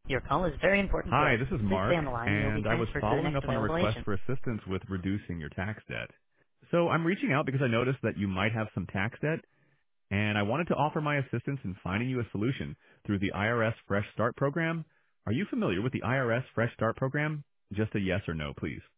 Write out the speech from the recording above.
Your call is very important to Hi, us. this is Please stay Mark, on the line and you'll be and I was transferred to the following next up on a available request agent. for assistance with reducing your tax debt. So I'm reaching out because I noticed that you might have some tax debt, and I wanted to offer my assistance in finding you a solution through the IRS Fresh Start program. Are you familiar with the IRS Fresh Start program? Just a yes or no, please.